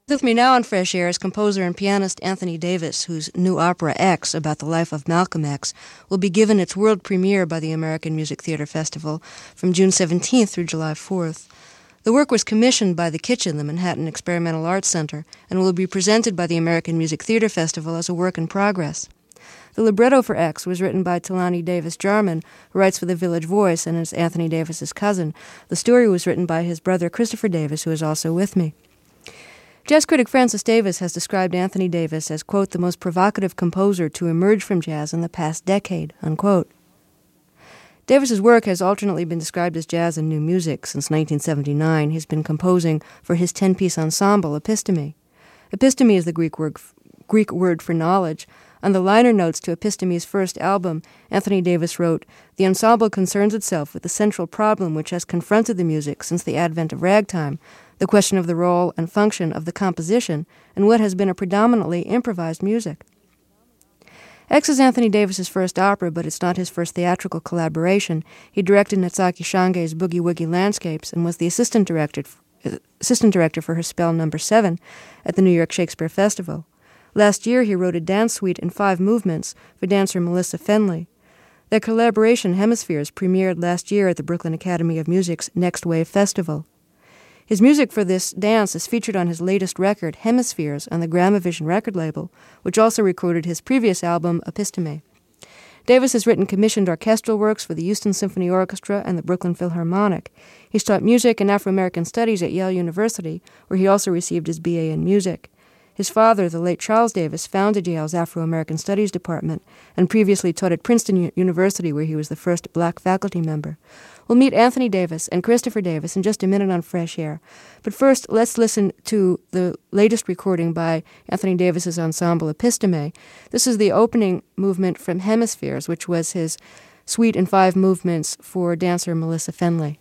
With me now on Fresh Air is composer and pianist Anthony Davis, whose new opera X, about the life of Malcolm X, will be given its world premiere by the American Music Theater Festival from June 17th through July 4th. The work was commissioned by The Kitchen, the Manhattan Experimental Arts Center, and will be presented by the American Music Theater Festival as a work in progress. The libretto for X was written by Talani Davis Jarman, who writes for The Village Voice and is Anthony Davis's cousin. The story was written by his brother Christopher Davis, who is also with me. Jazz critic Francis Davis has described Anthony Davis as, quote, the most provocative composer to emerge from jazz in the past decade, unquote. Davis's work has alternately been described as jazz and new music. Since 1979, he's been composing for his 10-piece ensemble, Episteme. Episteme is the Greek word for knowledge. On the liner notes to Episteme's first album, Anthony Davis wrote, "The ensemble concerns itself with the central problem which has confronted the music since the advent of ragtime, the question of the role and function of the composition and what has been a predominantly improvised music." X is Anthony Davis's first opera, but it's not his first theatrical collaboration. He directed Natsuki Shange's Boogie Woogie Landscapes and was the assistant director for her spell No. 7 at the New York Shakespeare Festival. Last year, he wrote a dance suite in 5 movements for dancer Melissa Fenley. Their collaboration, Hemispheres, premiered last year at the Brooklyn Academy of Music's Next Wave Festival. His music for this dance is featured on his latest record, Hemispheres, on the Gramavision record label, which also recorded his previous album, Episteme. Davis has written commissioned orchestral works for the Houston Symphony Orchestra and the Brooklyn Philharmonic. He's taught music and Afro-American studies at Yale University, where he also received his BA in music. His father, the late Charles Davis, founded Yale's Afro-American Studies Department and previously taught at Princeton University, where he was the first black faculty member. We'll meet Anthony Davis and Christopher Davis in just a minute on Fresh Air. But first, let's listen to the latest recording by Anthony Davis's ensemble Episteme. This is the opening movement from Hemispheres, which was his suite in 5 movements for dancer Melissa Fenley.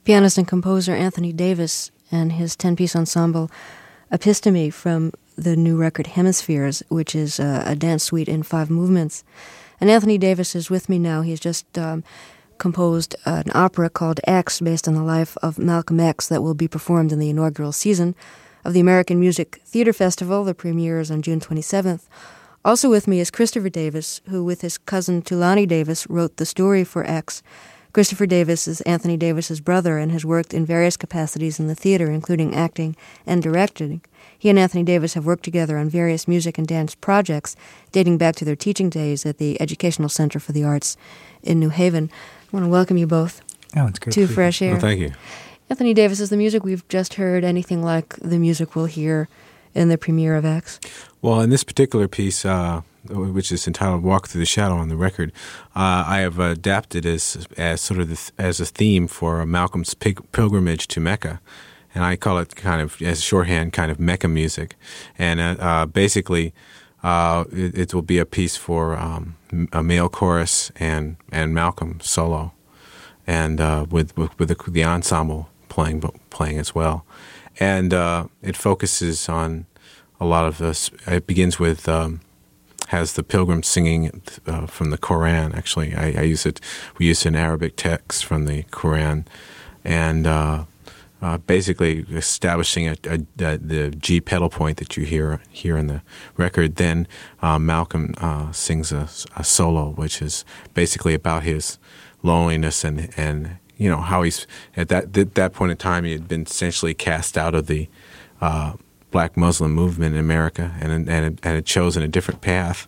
pianist and composer Anthony Davis and his 10-piece ensemble Episteme from the new record Hemispheres, which is a dance suite in 5 movements. And Anthony Davis is with me now. He's just composed an opera called X, based on the life of Malcolm X, that will be performed in the inaugural season of the American Music Theater Festival. The premiere is on June 27th. Also with me is Christopher Davis, who with his cousin Tulani Davis wrote the story for X. Christopher Davis is Anthony Davis's brother and has worked in various capacities in the theater, including acting and directing. He and Anthony Davis have worked together on various music and dance projects dating back to their teaching days at the Educational Center for the Arts in New Haven. I want to welcome you both it's great to Fresh Air. Well, thank you. Anthony Davis, is the music we've just heard anything like the music we'll hear in the premiere of X? Well, in this particular piece, which is entitled "Walk Through the Shadow" on the record, I have adapted as sort of as a theme for Malcolm's pilgrimage to Mecca, and I call it kind of as shorthand, kind of Mecca music, and basically it will be a piece for a male chorus and Malcolm solo, and with the ensemble playing as well, and it focuses on a lot of this. It begins with has the pilgrim singing from the Quran. Actually, we use an Arabic text from the Quran, and basically establishing the G pedal point that you hear in the record. Then Malcolm sings a solo, which is basically about his loneliness and you know how he's at that point in time he had been essentially cast out of the Black Muslim movement in America and had chosen a different path,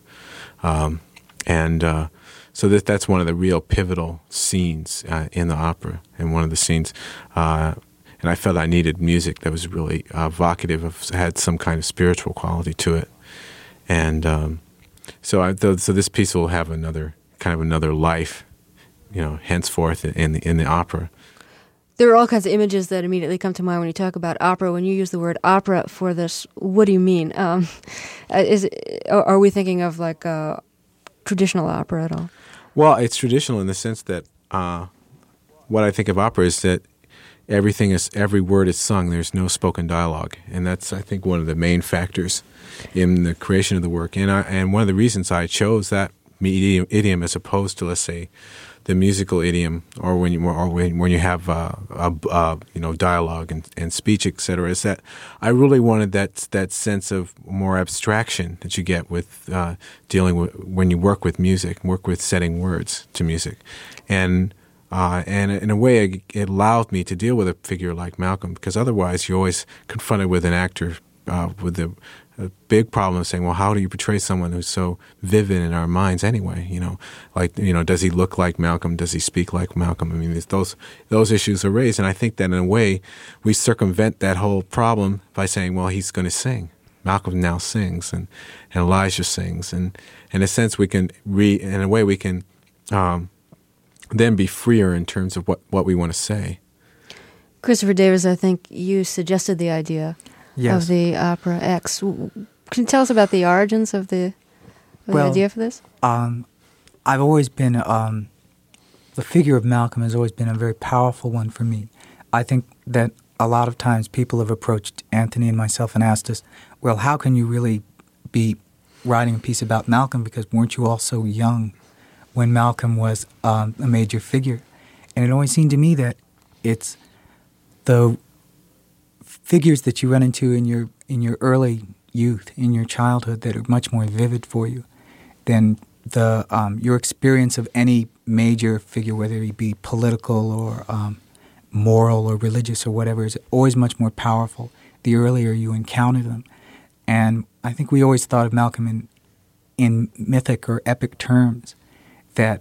so that's one of the real pivotal scenes in the opera, and one of the scenes. And I felt I needed music that was really evocative, had some kind of spiritual quality to it, and so this piece will have another life, you know, henceforth in the opera. There are all kinds of images that immediately come to mind when you talk about opera. When you use the word opera for this, what do you mean? Are we thinking of like traditional opera at all? Well, it's traditional in the sense that what I think of opera is that every word is sung. There's no spoken dialogue, and that's, I think, one of the main factors in the creation of the work. And one of the reasons I chose that idiom as opposed to, let's say, the musical idiom, or when you have dialogue and speech, etc., is that I really wanted that sense of more abstraction that you get with dealing with when you work with music, work with setting words to music, and in a way it allowed me to deal with a figure like Malcolm, because otherwise you're always confronted with an actor with a big problem of saying, well, how do you portray someone who's so vivid in our minds anyway? You know, like, you know, does he look like Malcolm? Does he speak like Malcolm? I mean, those issues are raised, and I think that in a way we circumvent that whole problem by saying, well, he's going to sing. Malcolm now sings, and Elijah sings, and in a sense we can then be freer in terms of what we want to say. Christopher Davis, I think you suggested the idea. Yes. Of the opera X. Can you tell us about the origins of the idea for this? I've always been, the figure of Malcolm has always been a very powerful one for me. I think that a lot of times people have approached Anthony and myself and asked us, well, how can you really be writing a piece about Malcolm, because weren't you all so young when Malcolm was a major figure? And it always seemed to me that it's the figures that you run into in your early youth, in your childhood, that are much more vivid for you than your experience of any major figure, whether he be political or moral or religious or whatever, is always much more powerful the earlier you encounter them. And I think we always thought of Malcolm in mythic or epic terms, that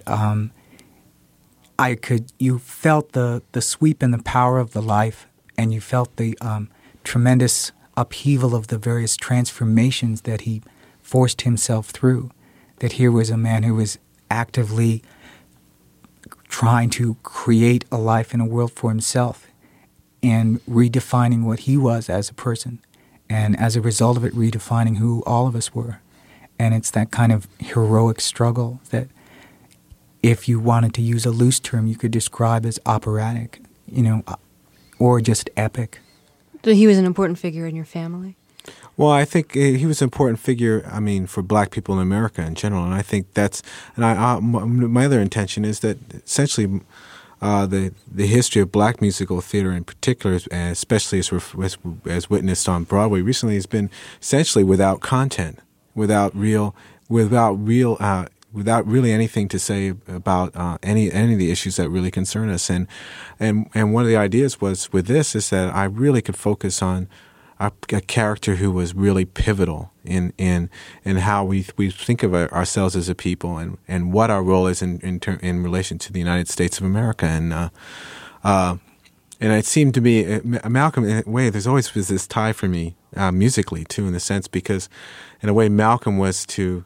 you felt the sweep and the power of the life, and you felt the tremendous upheaval of the various transformations that he forced himself through. That here was a man who was actively trying to create a life in a world for himself and redefining what he was as a person, and as a result of it, redefining who all of us were. And it's that kind of heroic struggle that, if you wanted to use a loose term, you could describe as operatic. You know, or just epic. So he was an important figure in your family? Well, I think he was an important figure, I mean, for black people in America in general. And I think my other intention is that essentially the history of black musical theater in particular, especially as witnessed on Broadway recently, has been essentially without content, without really anything to say about any of the issues that really concern us. And one of the ideas was with this is that I really could focus on a character who was really pivotal in how we think of ourselves as a people and what our role is in relation to the United States of America. And it seemed to me, Malcolm, in a way, there's always been this tie for me musically too, in a sense, because in a way Malcolm was to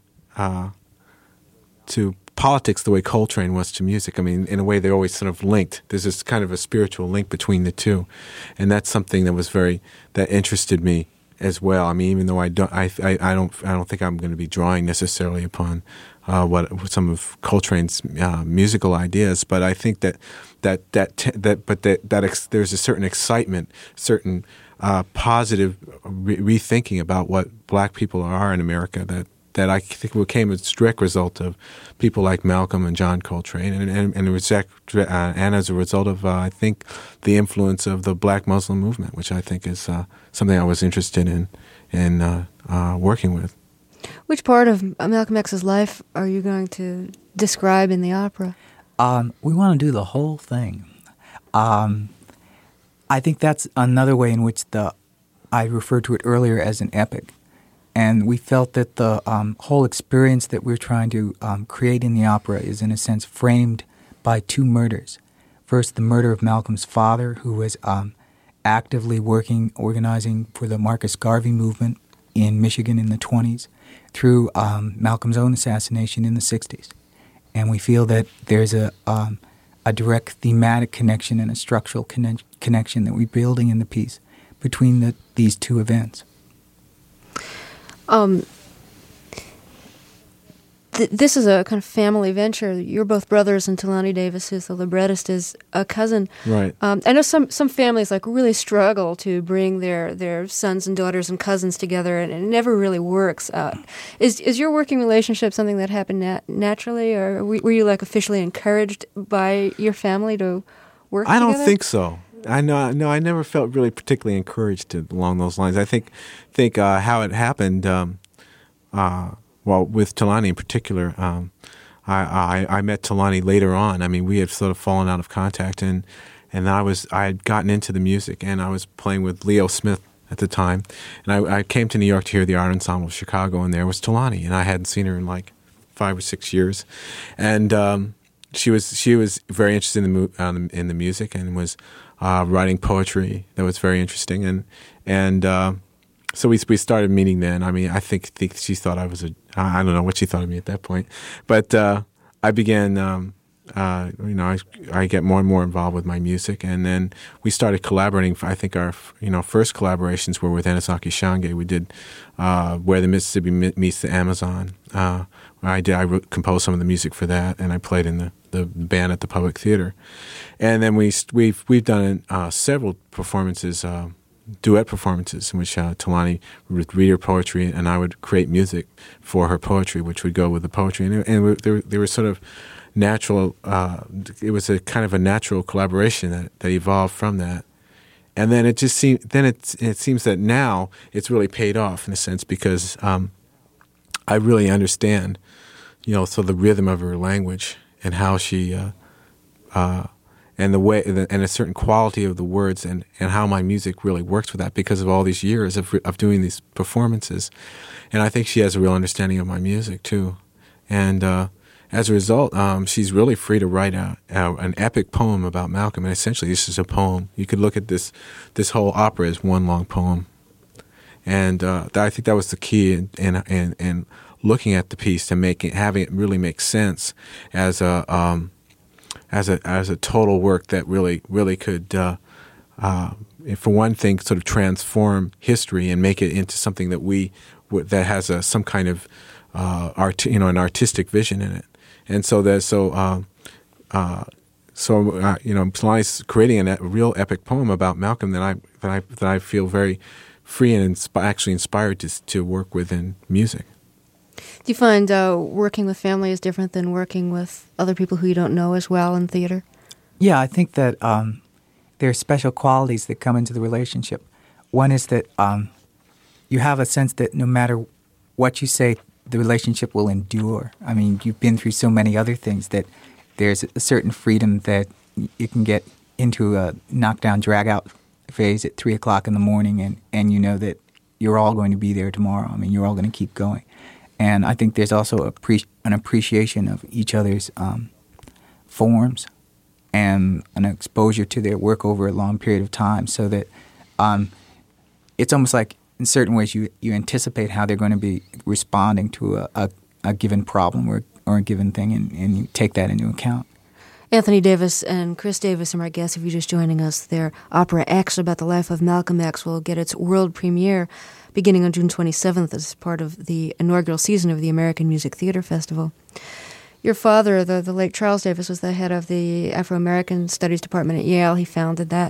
politics the way Coltrane was to music. I mean, in a way, they're always sort of linked. There's this kind of a spiritual link between the two, and that's something that interested me as well. I mean, even though I don't think I'm going to be drawing necessarily upon what some of Coltrane's musical ideas, but I think that there's a certain excitement, certain positive rethinking about what black people are in America that I think became a direct result of people like Malcolm and John Coltrane, and as a result of, I think, the influence of the Black Muslim movement, which I think is something I was interested in working with. Which part of Malcolm X's life are you going to describe in the opera? We want to do the whole thing. I think that's another way in which I referred to it earlier as an epic. And we felt that the whole experience that we're trying to create in the opera is, in a sense, framed by two murders. First, the murder of Malcolm's father, who was actively organizing for the Marcus Garvey movement in Michigan in the 20s, through Malcolm's own assassination in the 60s. And we feel that there's a direct thematic connection and a structural connection that we're building in the piece between these two events. This is a kind of family venture. You're both brothers, and Talani Davis, who's the librettist, is a cousin. Right. I know some families really struggle to bring their sons and daughters and cousins together, and it never really works. Is your working relationship something that happened naturally, or were you officially encouraged by your family to work together? I don't think so. I never felt really particularly encouraged along those lines. I think how it happened. With Talani in particular, I met Talani later on. I mean, we had sort of fallen out of contact, and I had gotten into the music, and I was playing with Leo Smith at the time, and I came to New York to hear the Art Ensemble of Chicago, and there was Talani, and I hadn't seen her in 5 or 6 years, and she was very interested in the music and was writing poetry that was very interesting, and so we started meeting then. I mean, I think she thought I was I don't know what she thought of me at that point, but I began. I get more and more involved with my music, and then we started collaborating. I think our first collaborations were with Anisaki Shange. We did Where the Mississippi Meets the Amazon. I composed some of the music for that, and I played in the band at the Public Theater. And then we've done several performances, duet performances, in which Talani would read her poetry, and I would create music for her poetry, which would go with the poetry. And they were sort of natural. It was a kind of a natural collaboration that evolved from that. And then it seems that now it's really paid off in a sense, because I really understand, so the rhythm of her language and how she and the way and a certain quality of the words and how my music really works with that, because of all these years of doing these performances. And I think she has a real understanding of my music too. And as a result, she's really free to write an epic poem about Malcolm. And essentially, this is a poem. You could look at this whole opera as one long poem. And I think that was the key in looking at the piece, to having it really make sense as a total work that really could, for one thing, sort of transform history and make it into something that has some kind of an artistic vision in it. And so Palani's creating a real epic poem about Malcolm that I feel very free and actually inspired to work with in music. Do you find working with family is different than working with other people who you don't know as well in theater? Yeah, I think that there are special qualities that come into the relationship. One is that you have a sense that no matter what you say, the relationship will endure. I mean, you've been through so many other things that there's a certain freedom that you can get into a knockdown, drag-out phase at 3 o'clock in the morning, and you know that you're all going to be there tomorrow. I mean, you're all going to keep going. And I think there's also an appreciation of each other's forms and an exposure to their work over a long period of time, so that it's almost like in certain ways you anticipate how they're going to be responding to a given problem or a given thing, and you take that into account. Anthony Davis and Chris Davis are my guests. If you're just joining us, their opera X about the life of Malcolm X will get its world premiere beginning on June 27th as part of the inaugural season of the American Music Theater Festival. Your father, the late Charles Davis, was the head of the Afro-American Studies Department at Yale. He founded that.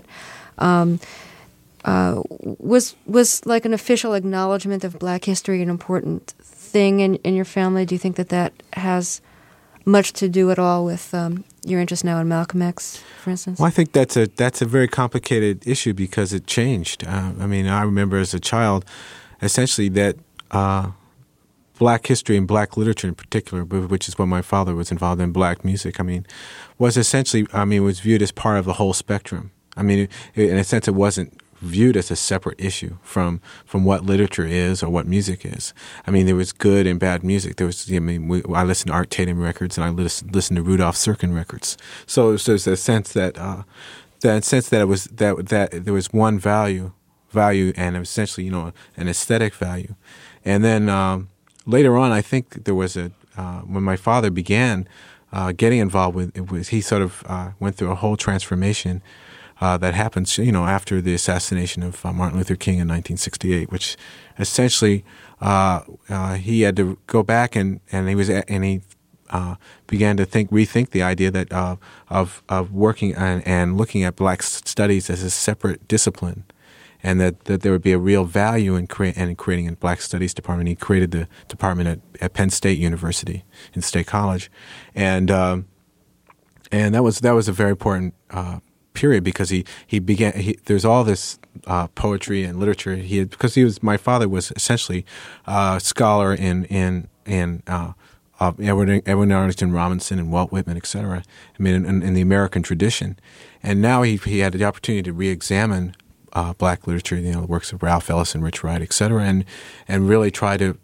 Was like an official acknowledgement of black history an important thing in your family? Do you think that has much to do at all with your interest now in Malcolm X, for instance? Well, I think that's a very complicated issue because it changed. I remember as a child, essentially that black history and black literature in particular, which is what my father was involved in, black music, was essentially, was viewed as part of the whole spectrum. In a sense, it wasn't viewed as a separate issue from what literature is or what music is. There was good and bad music. There was, I listened to Art Tatum records and I listened to Rudolph Serkin records. So there's a sense that it was that there was one value and essentially an aesthetic value. And then later on, I think there was when my father began getting involved with it, he sort of went through a whole transformation. That happened, after the assassination of Martin Luther King in 1968, which essentially he had to go back and he began to rethink the idea that of working and looking at black studies as a separate discipline, and that there would be a real value in creating a black studies department. He created the department at Penn State University in State College, and that was a very important period because he began. There's all this poetry and literature. My father was essentially a scholar in Edwin Arlington Robinson and Walt Whitman, etc. In the American tradition, and now he had the opportunity to re-examine black literature, the works of Ralph Ellison, Rich Wright, etc., and really try to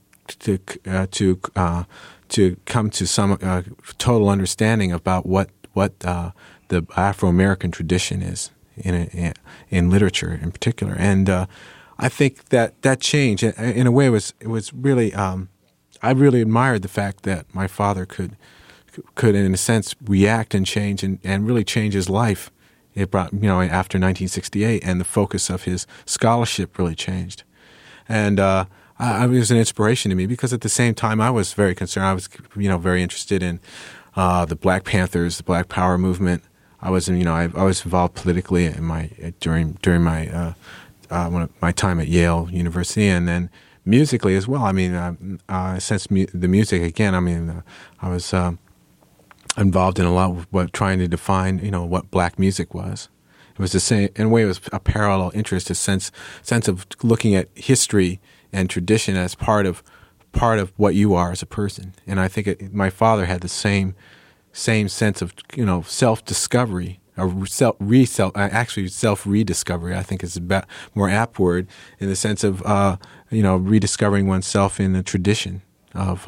come to some total understanding about what the Afro-American tradition is in literature in particular. And I think that change, in a way, it was really, I really admired the fact that my father could in a sense react and change and really change his life. It brought, after 1968, and the focus of his scholarship really changed. And it was an inspiration to me because at the same time I was very concerned. I was, very interested in the Black Panthers, the Black Power movement. I was involved politically during my my time at Yale University, and then musically as well. Since the music again, I was involved in a lot of trying to define, what black music was. It was the same, in a way, it was a parallel interest, a sense of looking at history and tradition as part of what you are as a person. And I think my father had the same sense of, self-discovery, or self-rediscovery, I think is a more apt word, in the sense of, rediscovering oneself in the tradition of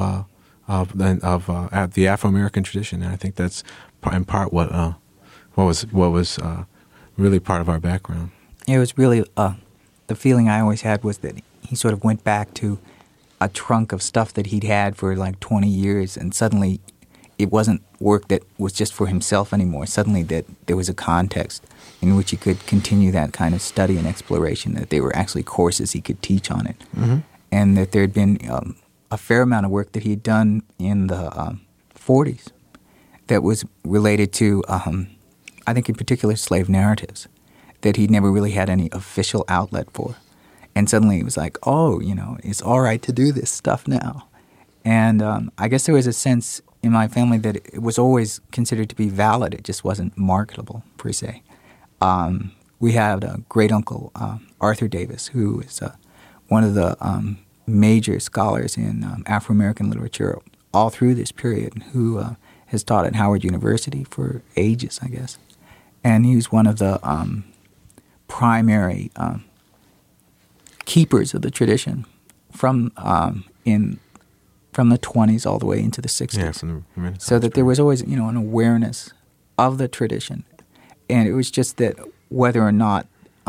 the Afro-American tradition. And I think that's in part what was really part of our background. It was really, the feeling I always had was that he sort of went back to a trunk of stuff that he'd had for like 20 years, and suddenly it wasn't work that was just for himself anymore. Suddenly that there was a context in which he could continue that kind of study and exploration, that there were actually courses he could teach on it, mm-hmm. and that there had been a fair amount of work that he'd done in the 40s that was related to I think in particular slave narratives, that he never really had any official outlet for. And suddenly it was like, oh, it's all right to do this stuff now. And I guess there was a sense in my family that it was always considered to be valid. It just wasn't marketable, per se. We had a great-uncle, Arthur Davis, who is one of the major scholars in Afro-American literature all through this period, who has taught at Howard University for ages, I guess. And he was one of the primary keepers of the tradition from the 20s all the way into the 60s. Yeah, from the Renaissance. So that there was always, an awareness of the tradition. And it was just that whether or not,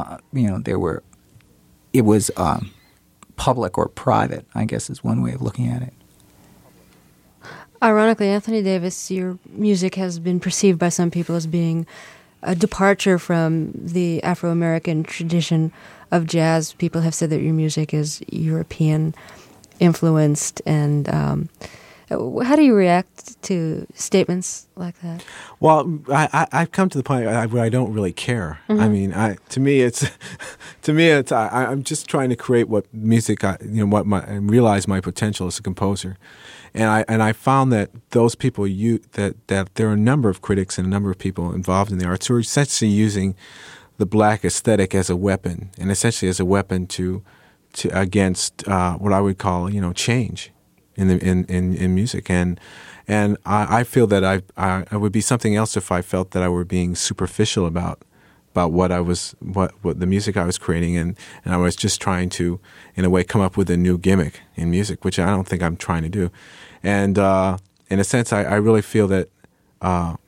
it was public or private, I guess is one way of looking at it. Ironically, Anthony Davis, your music has been perceived by some people as being a departure from the Afro-American tradition of jazz. People have said that your music is European influenced, and how do you react to statements like that? Well, I've come to the point where I don't really care. Mm-hmm. I mean, to me, I'm just trying to create what music, and realize my potential as a composer. And I found that those people, that there are a number of critics and a number of people involved in the arts who are essentially using the black aesthetic as a weapon, and essentially as a weapon to against what I would call change in music. And I feel that I would be something else if I felt that I were being superficial about what the music I was creating, and I was just trying to, in a way, come up with a new gimmick in music, which I don't think I'm trying to do. And in a sense, I really feel that, and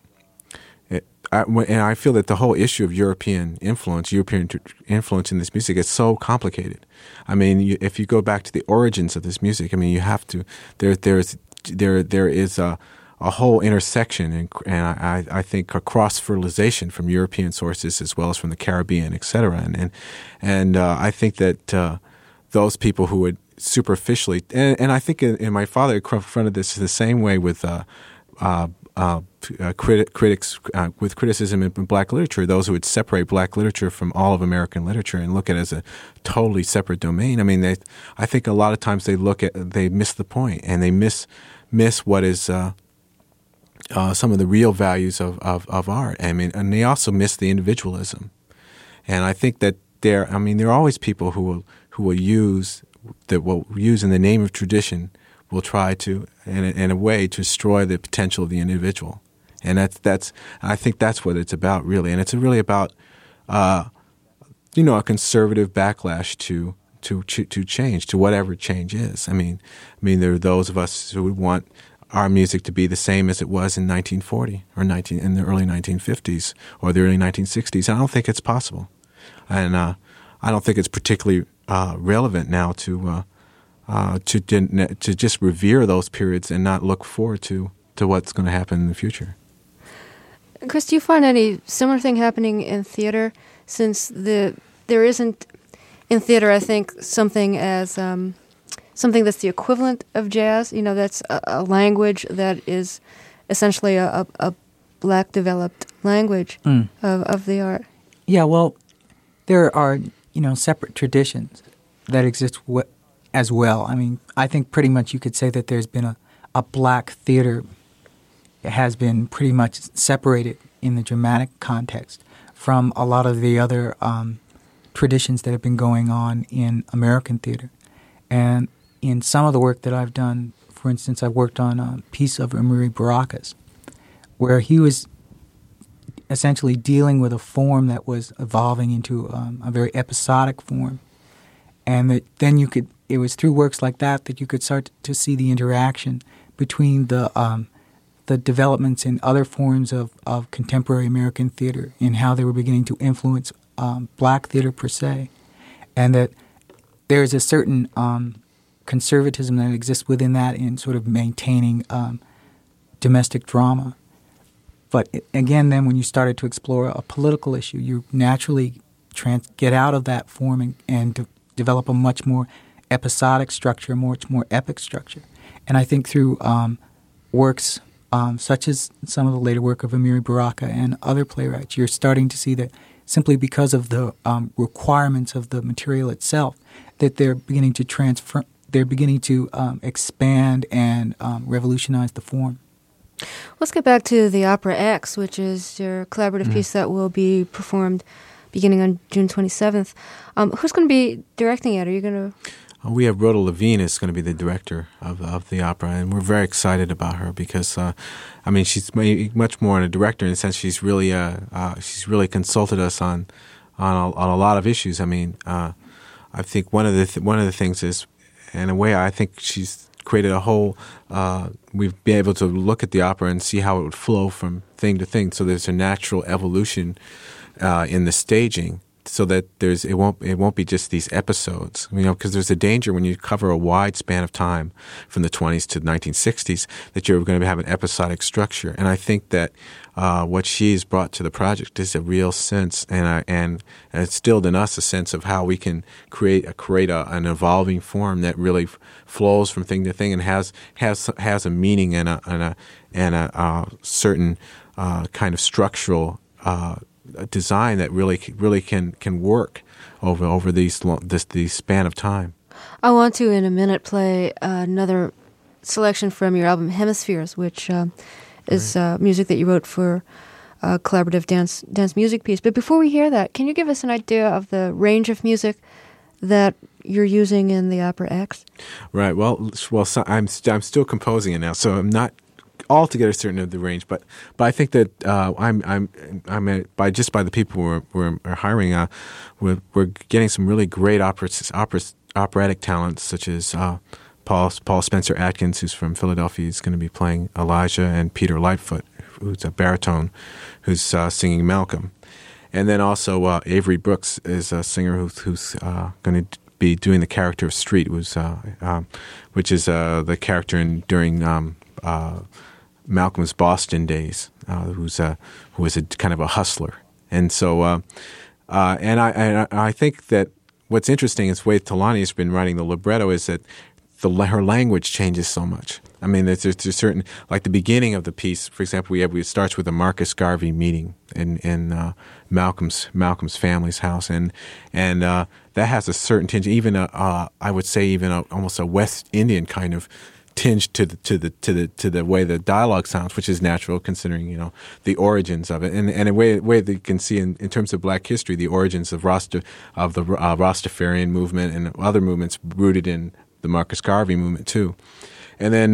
I feel that the whole issue of European influence in this music is so complicated. I mean, if you go back to the origins of this music, I mean, you have to. There is a whole intersection, and I think a cross-fertilization from European sources as well as from the Caribbean, et cetera. And I think that those people who would superficially, and I think and my father confronted this the same way with critics with criticism in black literature, those who would separate black literature from all of American literature and look at it as a totally separate domain. I mean, I think a lot of times they miss the point, and they miss what is some of the real values of art. I mean, and they also miss the individualism. And I think that there are always people who will use in the name of tradition, will try to, in a way, to destroy the potential of the individual. And I think that's what it's about, really. And it's really about, a conservative backlash to change, to whatever change is. I mean, there are those of us who would want our music to be the same as it was in 1940 or in the early 1950s or the early 1960s. And I don't think it's possible. And I don't think it's particularly relevant now to just revere those periods and not look forward to what's going to happen in the future. Chris, do you find any similar thing happening in theater? Since there isn't in theater, I think, something as something that's the equivalent of jazz. That's a language that is essentially a black developed language of the art. Yeah, well, there are separate traditions that exist as well. I mean, I think pretty much you could say that there's been a black theater has been pretty much separated in the dramatic context from a lot of the other traditions that have been going on in American theater. And in some of the work that I've done, for instance, I worked on a piece of Amiri Baraka's where he was essentially dealing with a form that was evolving into a very episodic form. And that then it was through works like that you could start to see the interaction between the developments in other forms of contemporary American theater and how they were beginning to influence black theater per se. And that there's a certain conservatism that exists within that in sort of maintaining domestic drama. But again, then when you started to explore a political issue, you naturally get out of that form and develop a much more episodic structure, a much more epic structure. And I think through works such as some of the later work of Amiri Baraka and other playwrights. You're starting to see that simply because of the requirements of the material itself, that they're beginning to transfer, they're beginning to expand and revolutionize the form. Let's get back to the Opera X, which is your collaborative piece that will be performed beginning on June 27th. Who's going to be directing it? Are you going to... We have Rhoda Levine is going to be the director of the opera, and we're very excited about her because, she's much more than a director in the sense she's really consulted us on a lot of issues. I think one of the things is, in a way, I think she's created a whole. We've been able to look at the opera and see how it would flow from thing to thing. So there's a natural evolution in the staging, so that it won't be just these episodes, because there's a danger when you cover a wide span of time from the 20s to the 1960s that you're going to have an episodic structure. And I think that what she's brought to the project is a real sense and instilled in us a sense of how we can create an evolving form that really flows from thing to thing and has a meaning and a certain kind of structural design that really can work over this span of time. I want to in a minute play another selection from your album Hemispheres, which is music that you wrote for a collaborative dance music piece. But before we hear that, can you give us an idea of the range of music that you're using in the Opera X? Right. Well, so I'm still composing it now, so I'm not altogether certain of the range, but I think that by the people we're hiring, we're getting some really great operatic talents, such as Paul Spencer Atkins, who's from Philadelphia, is going to be playing Elijah, and Peter Lightfoot, who's a baritone, who's singing Malcolm, and then also Avery Brooks is a singer who's going to be doing the character of Street, which is the character during Malcolm's Boston days, who was a kind of a hustler, and so I think that what's interesting is the way Talani has been writing the libretto is that her language changes so much. There's a certain, like the beginning of the piece, for example, it starts with a Marcus Garvey meeting in Malcolm's family's house, and that has a certain tinge, even I would say even almost a West Indian kind of tinge to the way the dialogue sounds, which is natural considering the origins of it, and a way that you can see in terms of Black history, the origins of the Rastafarian movement and other movements rooted in the Marcus Garvey movement too. And then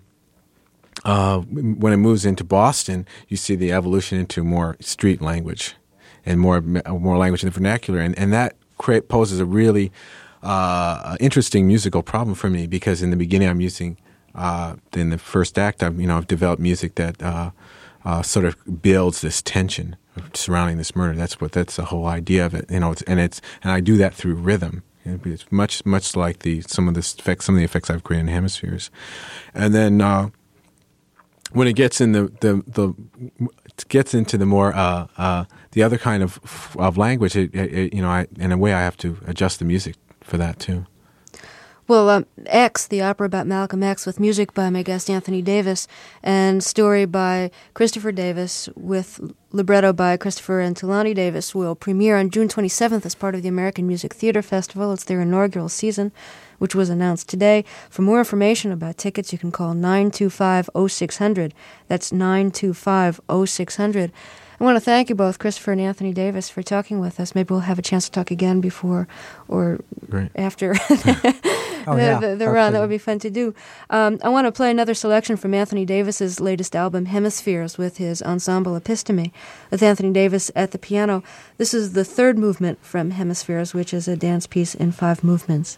when it moves into Boston, you see the evolution into more street language and more language in the vernacular, and that poses a really interesting musical problem for me, because in the beginning I'm using in the first act I've developed music that sort of builds this tension surrounding this murder. That's the whole idea of it, and I do that through rhythm. It's much like some of the effects I've created in Hemispheres, and then when it gets in into the more the other kind of language, in a way I have to adjust the music for that too. Well, X, the opera about Malcolm X, with music by my guest Anthony Davis, and story by Christopher Davis, with libretto by Christopher and Talani Davis, will premiere on June 27th as part of the American Music Theater Festival. It's their inaugural season, which was announced today. For more information about tickets, you can call 925-0600. That's 925-0600. I want to thank you both, Christopher and Anthony Davis, for talking with us. Maybe we'll have a chance to talk again before or after the run. That would be fun to do. I want to play another selection from Anthony Davis's latest album, Hemispheres, with his ensemble Episteme, with Anthony Davis at the piano. This is the third movement from Hemispheres, which is a dance piece in 5 movements.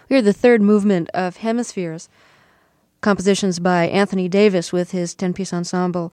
We heard the third movement of Hemispheres, compositions by Anthony Davis with his 10-piece ensemble,